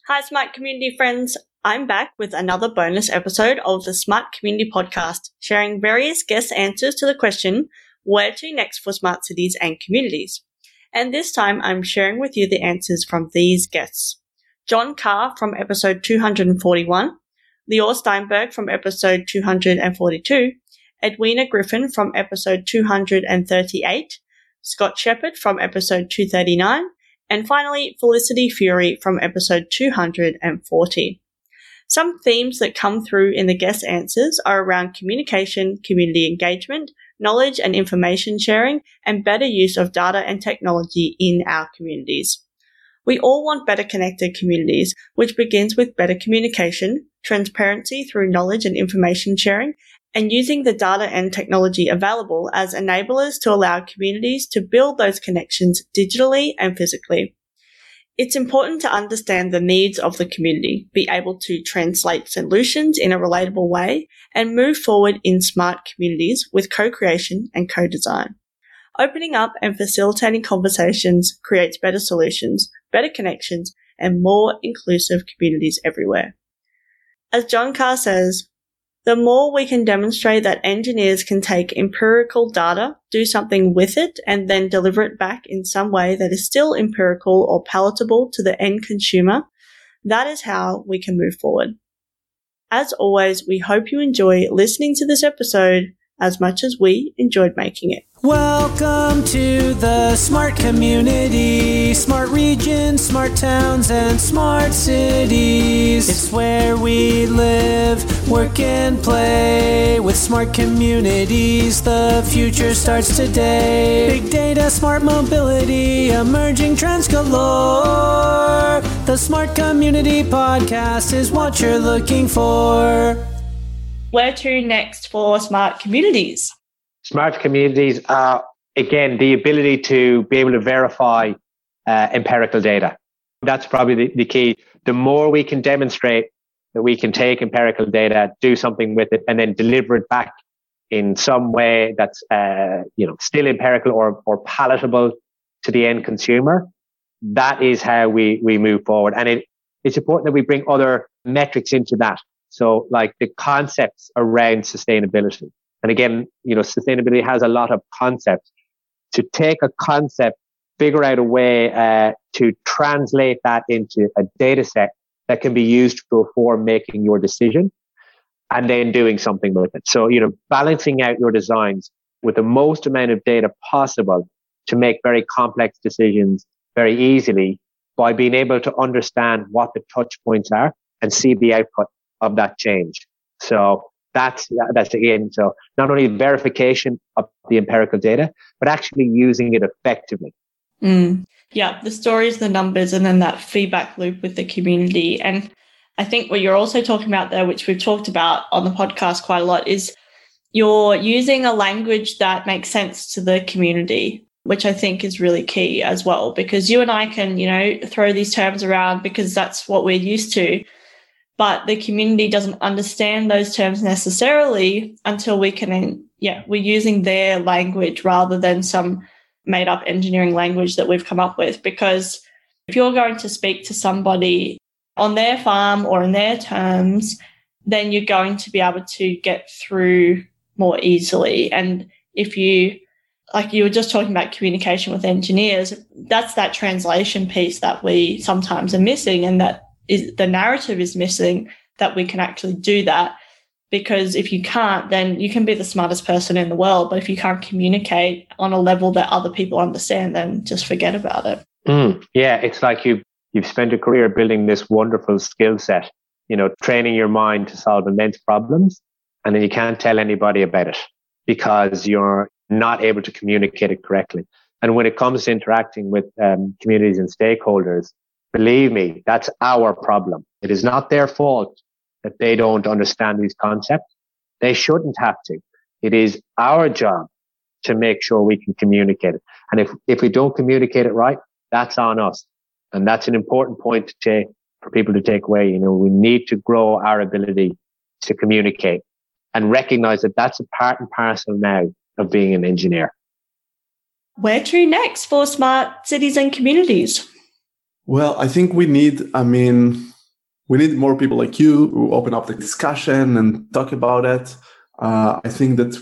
Hi, Smart Community friends. I'm back with another bonus episode of the Smart Community Podcast, sharing various guest answers to the question, where to next for smart cities and communities? And this time I'm sharing with you the answers from these guests. John Carr from episode 241, Lior Steinberg from episode 242, Edwina Griffin from episode 238, Scott Shepherd from episode 239, and finally, Felicity Fury from episode 240. Some themes that come through in the guest answers are around communication, community engagement, knowledge and information sharing, and better use of data and technology in our communities. We all want better connected communities, which begins with better communication, transparency through knowledge and information sharing, and using the data and technology available as enablers to allow communities to build those connections digitally and physically. It's important to understand the needs of the community, be able to translate solutions in a relatable way, and move forward in smart communities with co-creation and co-design. Opening up and facilitating conversations creates better solutions, better connections, and more inclusive communities everywhere. As John Carr says, the more we can demonstrate that engineers can take empirical data, do something with it, and then deliver it back in some way that is still empirical or palatable to the end consumer, that is how we can move forward. As always, we hope you enjoy listening to this episode as much as we enjoyed making it. Welcome to the smart community, smart regions, smart towns, and smart cities. It's where we live, work, and play. With smart communities, the future starts today. Big data, smart mobility, emerging trends galore. The Smart Community Podcast is what you're looking for. Where to next for smart communities? Smart communities are, again, the ability to be able to verify empirical data. That's probably the key. The more we can demonstrate that we can take empirical data, do something with it, and then deliver it back in some way that's still empirical or palatable to the end consumer, that is how we move forward. And it's important that we bring other metrics into that. So like the concepts around sustainability. And again, sustainability has a lot of concepts. To take a concept, figure out a way to translate that into a data set that can be used before making your decision and then doing something with it. So, balancing out your designs with the most amount of data possible to make very complex decisions very easily by being able to understand what the touch points are and see the output of that change. So that's again, so not only verification of the empirical data, but actually using it effectively. Yeah, the stories, the numbers, and then that feedback loop with the community. And I think what you're also talking about there, which we've talked about on the podcast quite a lot, is you're using a language that makes sense to the community, which I think is really key as well, because you and I can, throw these terms around because that's what we're used to. But the community doesn't understand those terms necessarily until we're using their language rather than some made up engineering language that we've come up with. Because if you're going to speak to somebody on their farm or in their terms, then you're going to be able to get through more easily. And if you, like you were just talking about communication with engineers, that's that translation piece that we sometimes are missing, and that is the narrative is missing, that we can actually do that. Because if you can't, then you can be the smartest person in the world, but if you can't communicate on a level that other people understand, then just forget about it. Yeah, it's like you've spent a career building this wonderful skill set, training your mind to solve immense problems, and then you can't tell anybody about it because you're not able to communicate it correctly. And when it comes to interacting with communities and stakeholders, believe me, that's our problem. It is not their fault that they don't understand these concepts. They shouldn't have to. It is our job to make sure we can communicate it. And if we don't communicate it right, that's on us. And that's an important point for people to take away. We need to grow our ability to communicate and recognize that that's a part and parcel now of being an engineer. Where to next for smart cities and communities? Well, I think we need, we need more people like you who open up the discussion and talk about it. I think that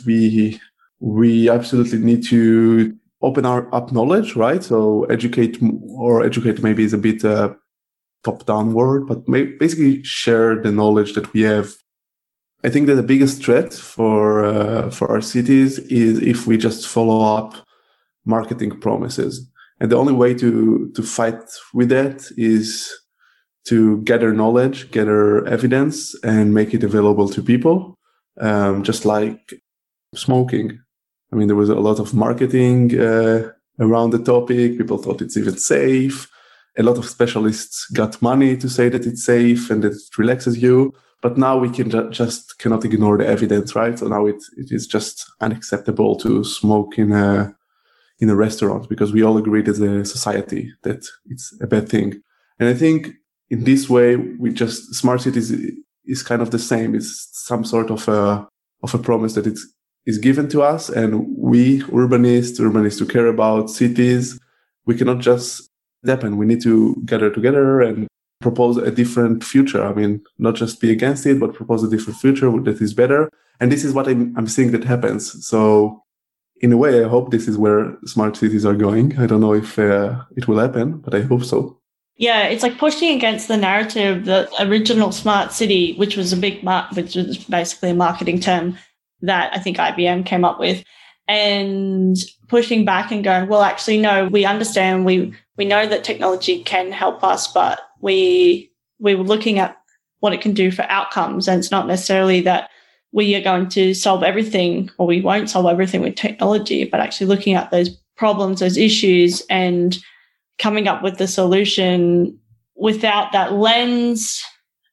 we absolutely need to open up knowledge, right? So educate maybe is a bit top-down word, but basically share the knowledge that we have. I think that the biggest threat for our cities is if we just follow up marketing promises. And the only way to fight with that is to gather knowledge, gather evidence, and make it available to people. Just like smoking. I mean, there was a lot of marketing around the topic. People thought it's even safe. A lot of specialists got money to say that it's safe and that it relaxes you. But now we can just cannot ignore the evidence, right? So now it is just unacceptable to smoke in a restaurant because we all agree as a society that it's a bad thing. And I think in this way, smart cities is kind of the same. It's some sort of a promise that is given to us, and we urbanists who care about cities, we cannot just happen. We need to gather together and propose a different future. I mean, not just be against it, but propose a different future that is better. And this is what I'm seeing that happens. So in a way, I hope this is where smart cities are going. I don't know if it will happen, but I hope so. Yeah, it's like pushing against the narrative, the original smart city, which was which was basically a marketing term that I think IBM came up with, and pushing back and going, well, actually, no, we understand, we know that technology can help us, but we were looking at what it can do for outcomes, and it's not necessarily that we are going to solve everything, or we won't solve everything with technology, but actually looking at those problems, those issues, and coming up with the solution without that lens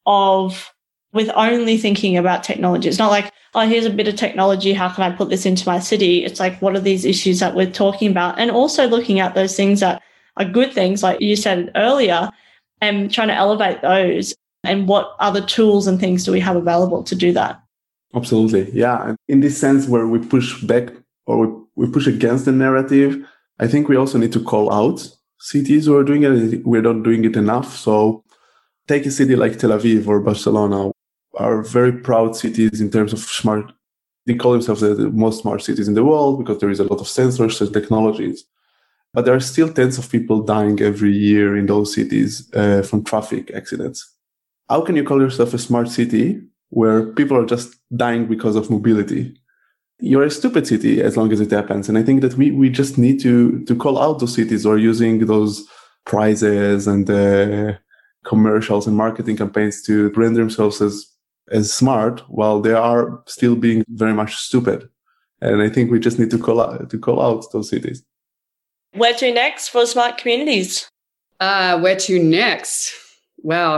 with only thinking about technology. It's not like, oh, here's a bit of technology, how can I put this into my city? It's like, what are these issues that we're talking about? And also looking at those things that are good things, like you said earlier, and trying to elevate those. And what other tools and things do we have available to do that? Absolutely. Yeah. And in this sense where we push back or we push against the narrative, I think we also need to call out cities who are doing it. We're not doing it enough. So take a city like Tel Aviv or Barcelona, are very proud cities in terms of smart. They call themselves the most smart cities in the world because there is a lot of sensors and technologies. But there are still tens of people dying every year in those cities from traffic accidents. How can you call yourself a smart city where people are just dying because of mobility? You're a stupid city as long as it happens. And I think that we just need to call out those cities who are using those prizes and commercials and marketing campaigns to brand themselves as smart while they are still being very much stupid. And I think we just need to call out those cities. Where to next for smart communities? Where to next? Well,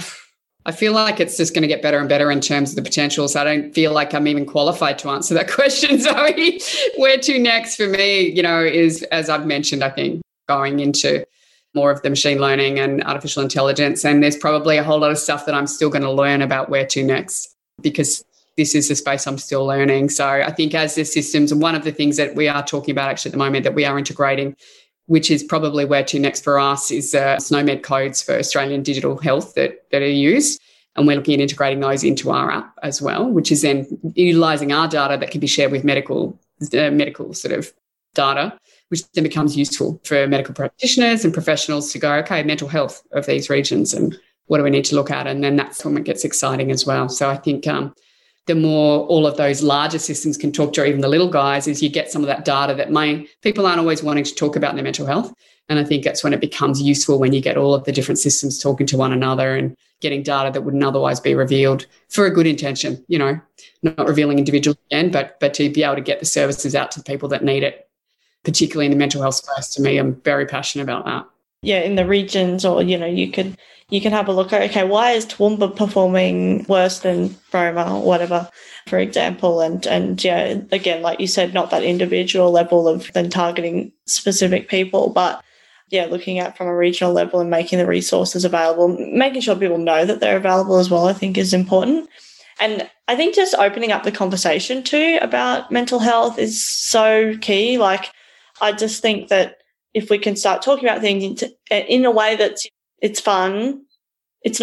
I feel like it's just going to get better and better in terms of the potential. So I don't feel like I'm even qualified to answer that question, Zoe. Where to next for me, is, as I've mentioned, I think going into more of the machine learning and artificial intelligence. And there's probably a whole lot of stuff that I'm still going to learn about where to next, because this is the space I'm still learning. So I think as the systems, and one of the things that we are talking about actually at the moment that we are integrating, which is probably where to next for us, is SNOMED codes for Australian digital health that are used. And we're looking at integrating those into our app as well, which is then utilising our data that can be shared with medical sort of data, which then becomes useful for medical practitioners and professionals to go, okay, mental health of these regions and what do we need to look at? And then that's when it gets exciting as well. So I think the more all of those larger systems can talk to even the little guys, is you get some of that data that people aren't always wanting to talk about their mental health. And I think that's when it becomes useful, when you get all of the different systems talking to one another and getting data that wouldn't otherwise be revealed for a good intention, not revealing individuals again, but to be able to get the services out to the people that need it, particularly in the mental health space. To me, I'm very passionate about that. Yeah, in the regions, or, you can have a look at, okay, why is Toowoomba performing worse than Roma or whatever, for example? And yeah, again, like you said, not that individual level of then targeting specific people, but yeah, looking at from a regional level and making the resources available, making sure people know that they're available as well, I think is important. And I think just opening up the conversation too about mental health is so key. Like, I just think that if we can start talking about things in a way that's it's fun, it's not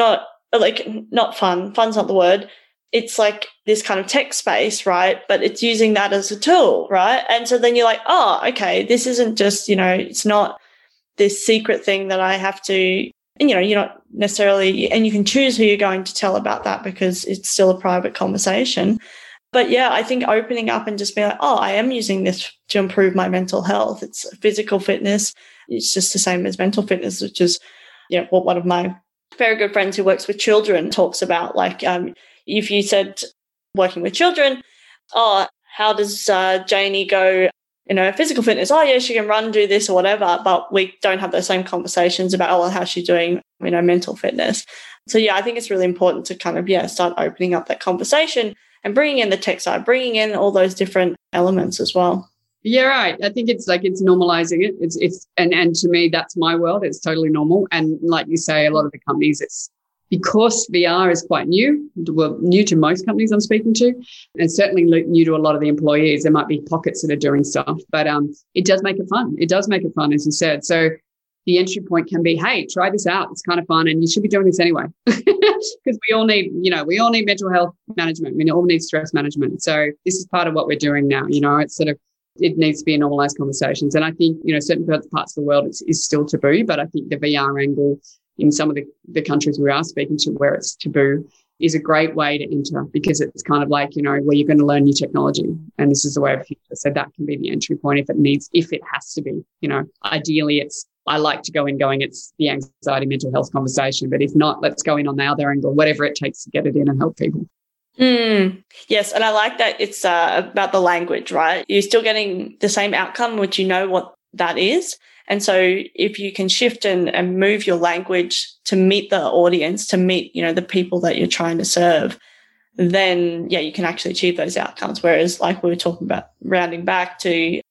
like not fun, fun's not the word. It's like this kind of tech space, right? But it's using that as a tool, right? And so then you're like, oh, okay, this isn't just, it's not this secret thing that I have to, and, you're not necessarily, and you can choose who you're going to tell about that because it's still a private conversation. But yeah, I think opening up and just being like, oh, I am using this to improve my mental health. It's physical fitness. It's just the same as mental fitness, which is, what one of my very good friends who works with children talks about. Like, if you said working with children, oh, how does Janie go, physical fitness? Oh, yeah, she can run, do this or whatever. But we don't have those same conversations about, oh, well, how's she doing, mental fitness. So, yeah, I think it's really important to kind of, start opening up that conversation and bringing in the tech side, bringing in all those different elements as well. Yeah, right. I think it's normalizing it. It's and to me, that's my world. It's totally normal. And like you say, a lot of the companies, it's because VR is quite new, new to most companies I'm speaking to, and certainly new to a lot of the employees. There might be pockets that are doing stuff, but it does make it fun. It does make it fun, as you said. So the entry point can be, hey, try this out. It's kind of fun, and you should be doing this anyway, because we all need mental health management. We all need stress management. So this is part of what we're doing now. It's sort of, it needs to be a normalized conversations. And I think, certain parts of the world is still taboo, but I think the VR angle in some of the countries we are speaking to where it's taboo is a great way to enter, because it's kind of like, where you're going to learn new technology. And this is the way of the future. So that can be the entry point if it has to be, ideally I like to go in going, it's the anxiety, mental health conversation. But if not, let's go in on the other angle, whatever it takes to get it in and help people. Yes. And I like that it's about the language, right? You're still getting the same outcome, which what that is. And so if you can shift and move your language to meet the audience, to meet, the people that you're trying to serve, then, you can actually achieve those outcomes. Whereas like we were talking about, circling back to,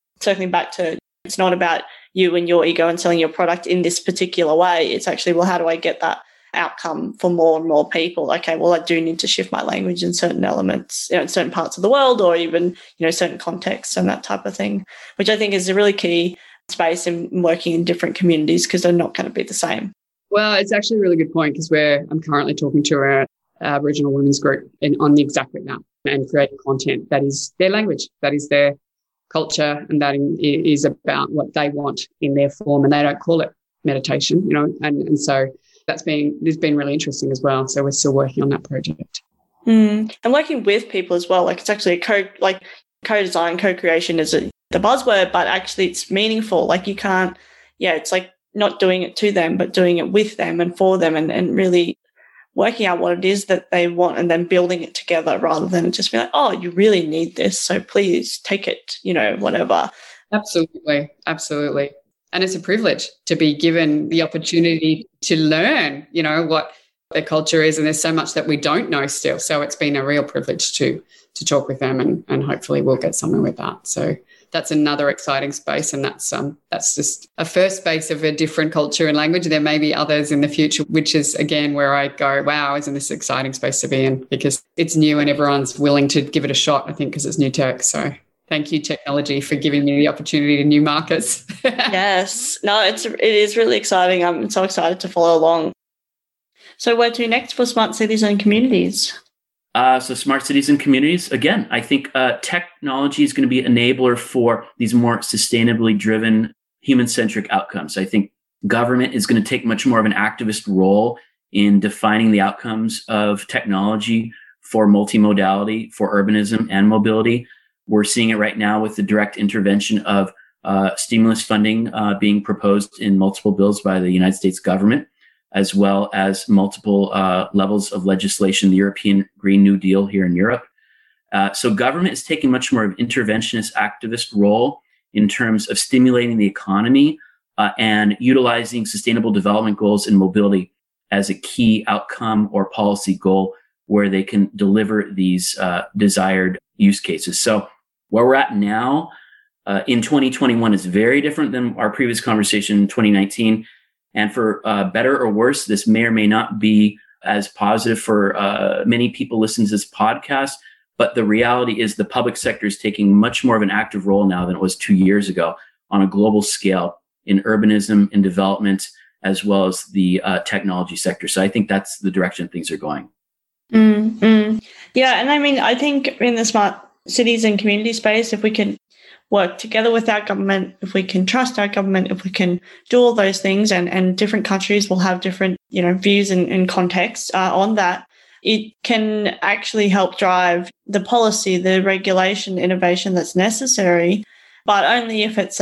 it's not about you and your ego and selling your product in this particular way. It's actually, well, how do I get that outcome for more and more people? Okay, well, I do need to shift my language in certain elements, in certain parts of the world, or even, certain contexts and that type of thing, which I think is a really key space in working in different communities, because they're not going to be the same. Well, it's actually a really good point, because I'm currently talking to our Aboriginal women's group on exactly that, and creating content that is their language, that is their culture, and that is about what they want in their form, and they don't call it meditation, and so it's been really interesting as well. So we're still working on that project. And working with people as well. Like, it's actually co-design, co-creation is the buzzword, but actually it's meaningful. Like, you can't, it's like not doing it to them, but doing it with them and for them, and really working out what it is that they want and then building it together, rather than just be like, oh, you really need this, so please take it, whatever. Absolutely. And it's a privilege to be given the opportunity to learn, what their culture is. And there's so much that we don't know still. So it's been a real privilege to talk with them, and hopefully we'll get somewhere with that. So that's another exciting space. And that's just a first space of a different culture and language. There may be others in the future, which is, again, where I go, wow, isn't this an exciting space to be in? Because it's new and everyone's willing to give it a shot, I think, because it's new tech. So thank you, technology, for giving me the opportunity to new markets. Yes. No, it is really exciting. I'm so excited to follow along. So where to next for smart cities and communities? So smart cities and communities, again, I think technology is going to be an enabler for these more sustainably driven human-centric outcomes. I think government is going to take much more of an activist role in defining the outcomes of technology for multimodality, for urbanism and mobility. We're seeing it right now with the direct intervention of stimulus funding being proposed in multiple bills by the United States government, as well as multiple levels of legislation, the European Green New Deal here in Europe. So government is taking much more of an interventionist activist role in terms of stimulating the economy and utilizing sustainable development goals in mobility as a key outcome or policy goal where they can deliver these desired use cases. So where we're at now in 2021 is very different than our previous conversation in 2019. And for better or worse, this may or may not be as positive for many people listening to this podcast. But the reality is the public sector is taking much more of an active role now than it was 2 years ago on a global scale in urbanism, in development, as well as the technology sector. So I think that's the direction things are going. Yeah, and I mean, I think in the smart cities and community space, if we can work together with our government, if we can trust our government, if we can do all those things, and different countries will have different, views and contexts on that, it can actually help drive the policy, the regulation, innovation that's necessary, but only if it's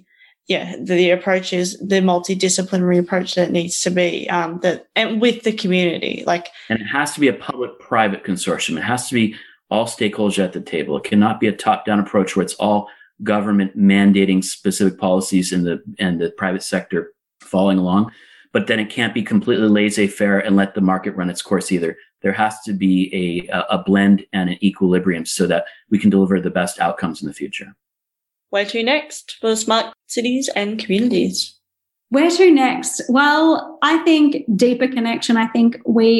the approach is the multidisciplinary approach that needs to be and with the community. And it has to be a public-private consortium. It has to be all stakeholders at the table. It cannot be a top-down approach where it's all government mandating specific policies and the private sector following along. But then it can't be completely laissez-faire and let the market run its course either. There has to be a blend and an equilibrium so that we can deliver the best outcomes in the future. Where to next for smart cities and communities? Where to next? Well, I think deeper connection. I think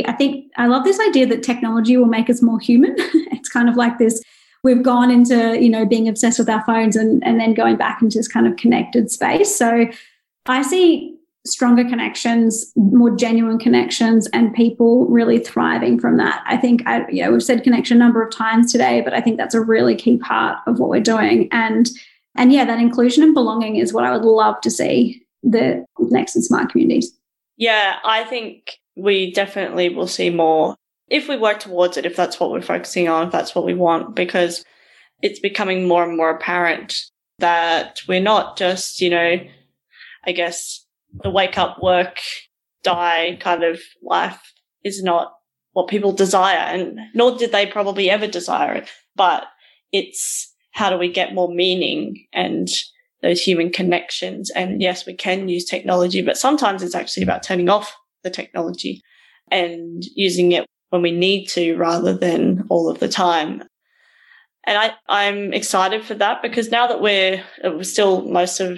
I love this idea that technology will make us more human. It's kind of like this. We've gone into, being obsessed with our phones and then going back into this kind of connected space. So I see stronger connections, more genuine connections, and people really thriving from that. I think, we've said connection a number of times today, but I think that's a really key part of what we're doing. And that inclusion and belonging is what I would love to see the next in smart communities. Yeah, I think we definitely will see more if we work towards it, if that's what we're focusing on, if that's what we want, because it's becoming more and more apparent that we're not just, I guess, the wake up, work, die kind of life is not what people desire, and nor did they probably ever desire it. But it's how do we get more meaning and those human connections? And yes, we can use technology, but sometimes it's actually about turning off the technology and using it when we need to rather than all of the time. And I'm excited for that, because now that we're still most of,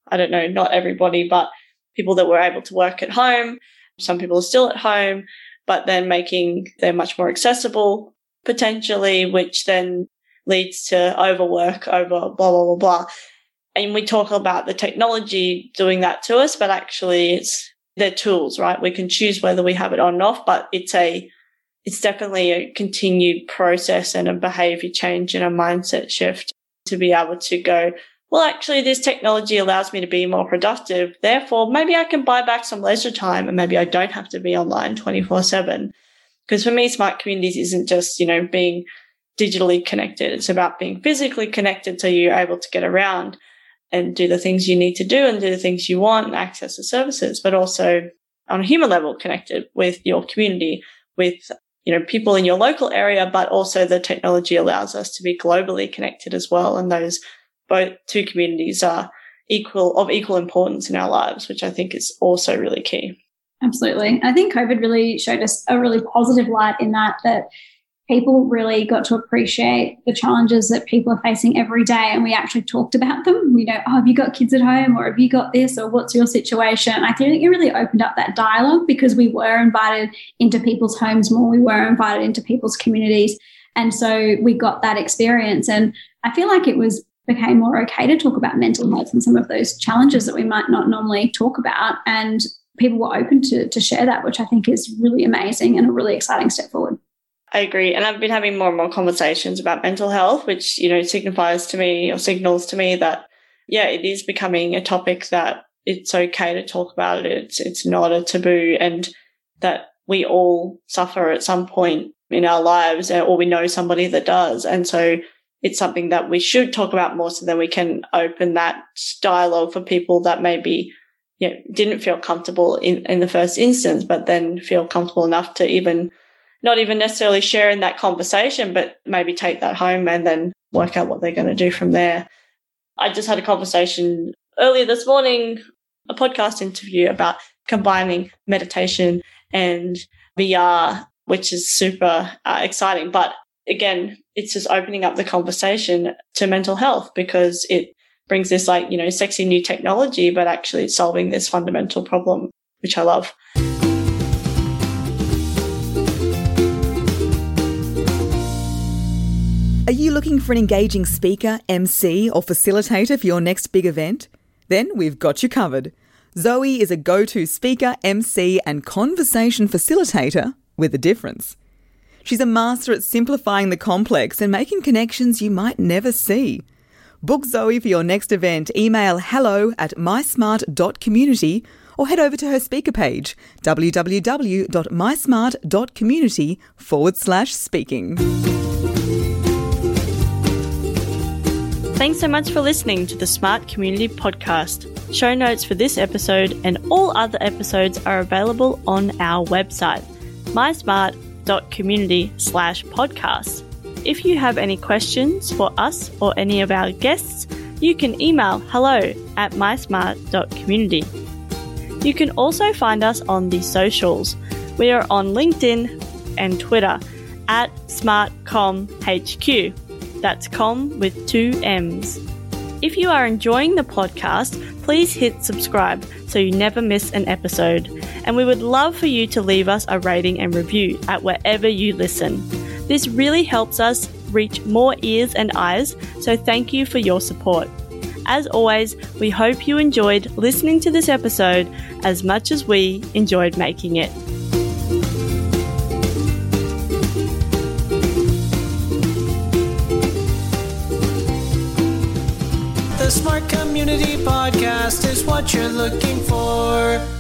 not everybody, but people that were able to work at home, some people are still at home, but then making them much more accessible potentially, which then leads to overwork, over blah, blah, blah, blah. And we talk about the technology doing that to us, but actually they're tools, right? We can choose whether we have it on and off, but it's definitely a continued process and a behavior change and a mindset shift to be able to go, well, actually, this technology allows me to be more productive. Therefore, maybe I can buy back some leisure time and maybe I don't have to be online 24/7. Because for me, smart communities isn't just, being digitally connected. It's about being physically connected so you're able to get around and do the things you need to do and do the things you want and access the services, but also on a human level connected with your community, with people in your local area, but also the technology allows us to be globally connected as well. And those both two communities are of equal importance in our lives, which I think is also really key. Absolutely. I think COVID really showed us a really positive light in that people really got to appreciate the challenges that people are facing every day. And we actually talked about them. Have you got kids at home, or have you got this, or what's your situation? I think it really opened up that dialogue, because we were invited into people's homes more. We were invited into people's communities. And so we got that experience. And I feel like it became more okay to talk about mental health and some of those challenges that we might not normally talk about. And people were open to share that, which I think is really amazing and a really exciting step forward. I agree. And I've been having more and more conversations about mental health, which, signals to me that, it is becoming a topic that it's okay to talk about it. It's not a taboo, and that we all suffer at some point in our lives, or we know somebody that does. And so it's something that we should talk about more, so then we can open that dialogue for people that maybe didn't feel comfortable in the first instance, but then feel comfortable enough to not even necessarily share in that conversation, but maybe take that home and then work out what they're going to do from there. I just had a conversation earlier this morning, a podcast interview about combining meditation and VR, which is super exciting. But again, it's just opening up the conversation to mental health, because it brings this sexy new technology, but actually it's solving this fundamental problem, which I love. Are you looking for an engaging speaker, MC or facilitator for your next big event? Then we've got you covered. Zoe is a go-to speaker, MC, and conversation facilitator with a difference. She's a master at simplifying the complex and making connections you might never see. Book Zoe for your next event. Email hello@mysmart.community or head over to her speaker page, www.mysmart.community/speaking. Thanks so much for listening to the Smart Community Podcast. Show notes for this episode and all other episodes are available on our website, mysmart.community/podcast. If you have any questions for us or any of our guests, you can email hello@mysmart.community. You can also find us on the socials. We are on LinkedIn and Twitter @SmartComHQ. That's com with 2 M's. If you are enjoying the podcast, please hit subscribe so you never miss an episode. And we would love for you to leave us a rating and review at wherever you listen. This really helps us reach more ears and eyes, so thank you for your support. As always, we hope you enjoyed listening to this episode as much as we enjoyed making it. The Smart Community Podcast is what you're looking for.